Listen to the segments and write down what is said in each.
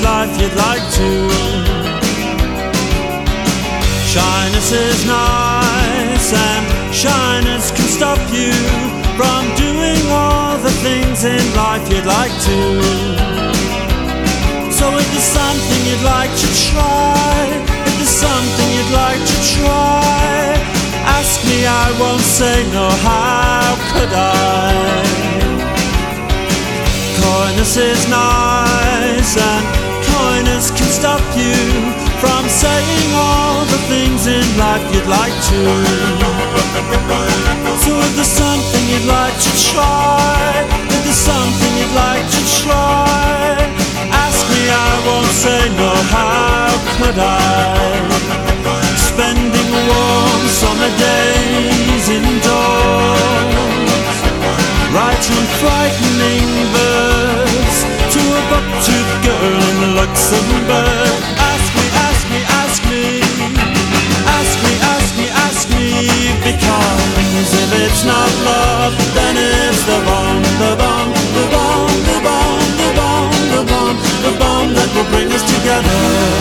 life you'd like to. Shyness is nice, and shyness can stop you from doing all the things in life you'd like to. So if there's something you'd like to try, if there's something you'd like to try, ask me, I won't say no, how could I? Coyness is nice, and coyness can stop you from saying all the things in life you'd like to. So if there's something you'd like to try, if there's something you'd like to try, ask me, I won't say no, how could I? Spending warm summer days indoors, writing frightening verse to a buck-toothed girl in Luxembourg. Ask me, ask me, ask me, ask me, ask me, ask me, because if it's not love, then it's the bomb, the bomb, the bomb, the bomb, the bomb, the bomb, the bomb that will bring us together.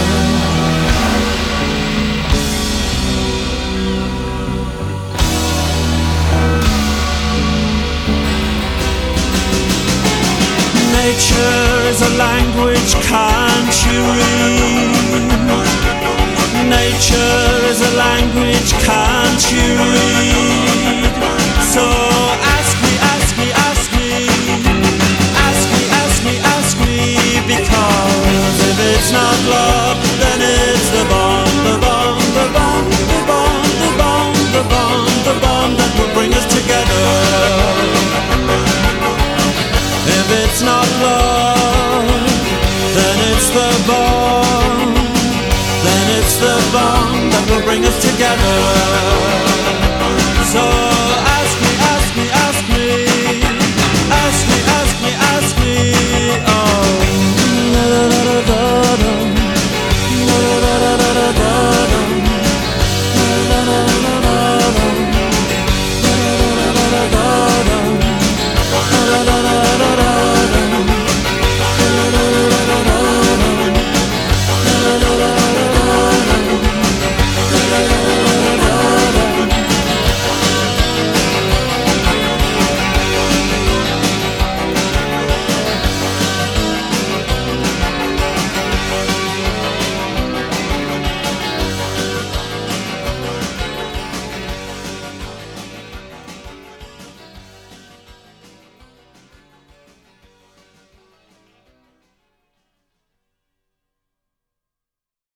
Nature is a language, can't you read? Nature is a language, can't you read? So ask me, ask me, ask me, ask me, ask me, ask me, because if it's not love, then it's the bomb, the bomb, the bomb, the bomb, the bomb, the bomb, the bomb that will bring us together. If it's not love, then it's the bomb, then it's the bomb that will bring us together.